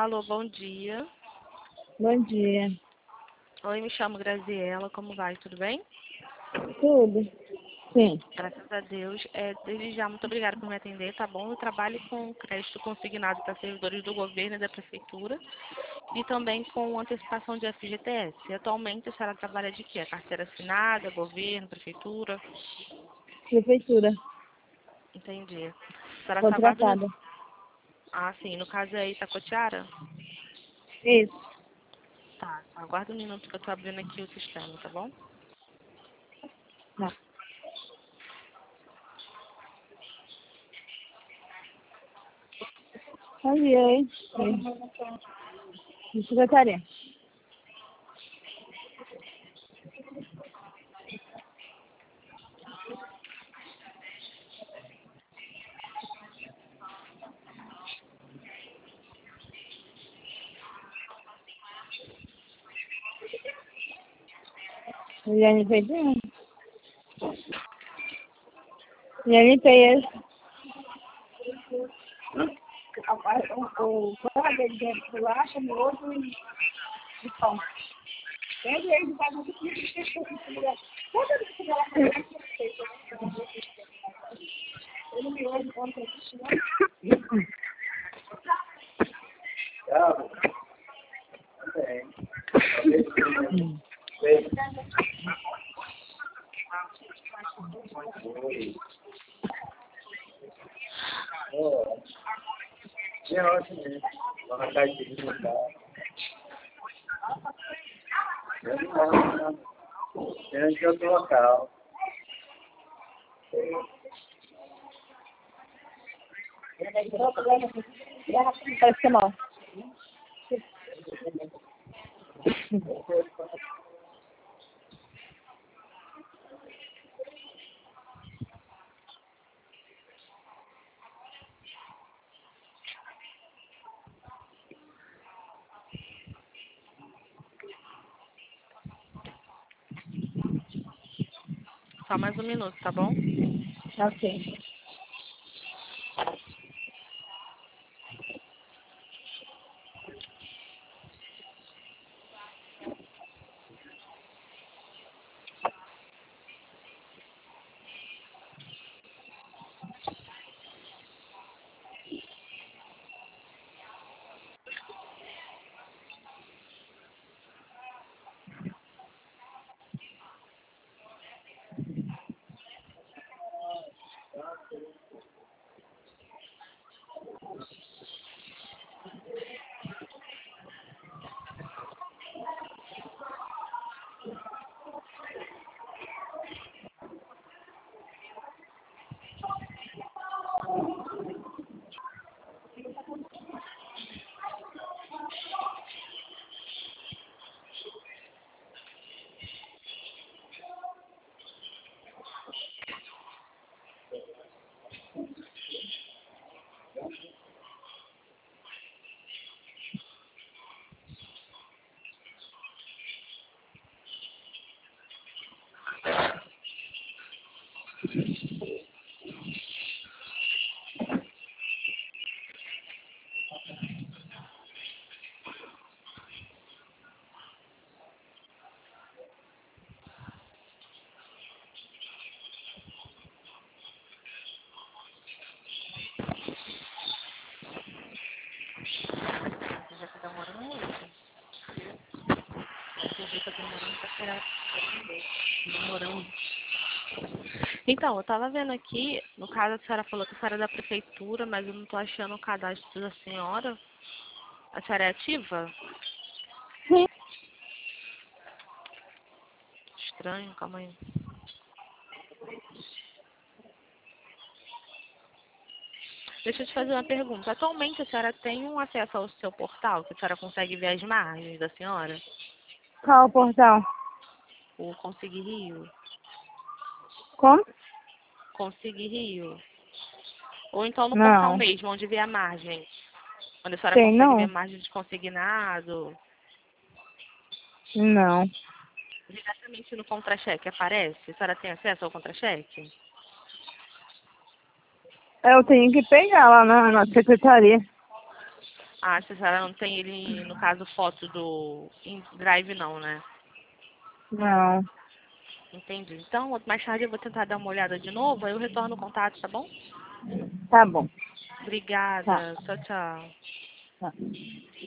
Alô, bom dia. Bom dia. Oi, me chamo Graziela, como vai? Tudo bem? Tudo? Sim. Graças a Deus. Desde já, muito obrigada por me atender, tá bom? Eu trabalho com crédito consignado para servidores do governo e da prefeitura e também com antecipação de FGTS. Atualmente, a senhora trabalha de quê? Carteira assinada, governo, prefeitura? Prefeitura. Entendi. A senhora só aguarda um... Contratada. Ah, sim. No caso é Itacoatiara? Isso. Tá. Aguarda um minuto que eu tô abrindo aqui o sistema, tá bom? Não. Bom dia, hein? De secretaria. Liane Pedrinho. Liane Peias. O colega de bolacha, miojo e pão. Ele aí vai muito ele miojo, pão, Dentro de outro local. Parece que é mal. Só mais um minuto, tá bom? Ok. Você já tá demorando muito. Você já tá demorando pra esperar. Demorando. Então, eu tava vendo aqui, no caso a senhora falou que a senhora é da prefeitura, mas eu não tô achando o cadastro da senhora. A senhora é ativa? Sim. Estranho, calma aí. Deixa eu te fazer uma pergunta. Atualmente a senhora tem um acesso ao seu portal, que a senhora consegue ver as margens da senhora? Qual o portal? O Conseguir Rio? Como? Conseguir Rio? Ou então no portal Não. mesmo, onde vê a margem? Onde a senhora Tem consegue ver não? margem de consignado? Não. Diretamente no contra-cheque aparece? A senhora tem acesso ao contra-cheque? Eu tenho que pegar lá na secretaria. Ah, a senhora não tem ele, no caso, foto do Drive não, né? Não. Entendi. Então, mais tarde eu vou tentar dar uma olhada de novo, aí eu retorno o contato, tá bom? Tá bom. Tá. Obrigada. Tchau, tchau. Tá.